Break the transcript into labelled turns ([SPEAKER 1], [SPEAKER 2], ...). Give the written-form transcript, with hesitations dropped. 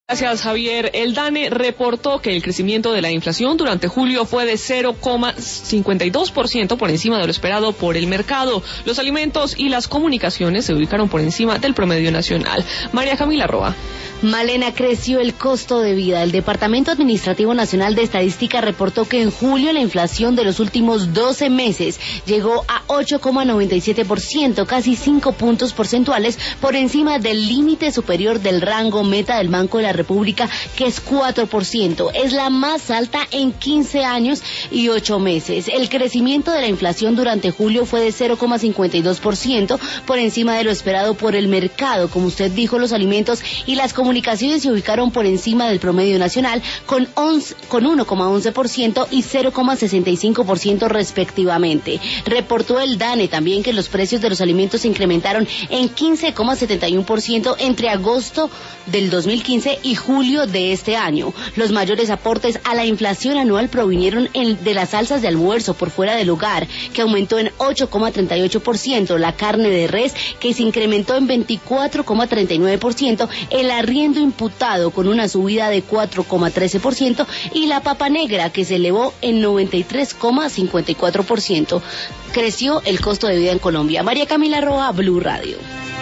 [SPEAKER 1] Gracias, Javier. El DANE reportó que el crecimiento de la inflación durante julio fue de 0,52% por encima de lo esperado por el mercado. Los alimentos y las comunicaciones se ubicaron por encima del promedio nacional. María Camila Roa.
[SPEAKER 2] Malena, creció el costo de vida. El Departamento Administrativo Nacional de Estadística reportó que en julio la inflación de los últimos 12 meses llegó a 8,97%, casi 5 puntos porcentuales por encima del límite superior del rango meta del Banco de la República, que es 4%. Es la más alta en 15 años y 8 meses. El crecimiento de la inflación durante julio fue de 0,52%, por encima de lo esperado por el mercado. Como usted dijo, los alimentos y las comunicaciones se ubicaron por encima del promedio nacional con 1,11% y 0,65% respectivamente. Reportó el DANE también que los precios de los alimentos se incrementaron en 15,71% entre agosto del 2015 y julio de este año. Los mayores aportes a la inflación anual provinieron de las salsas de almuerzo por fuera del hogar, que aumentó en 8,38%, la carne de res, que se incrementó en 24,39%, el arriendo imputado con una subida de 4,13% y la papa negra, que se elevó en 93,54%. Creció el costo de vida en Colombia. María Camila Roa, Blue Radio.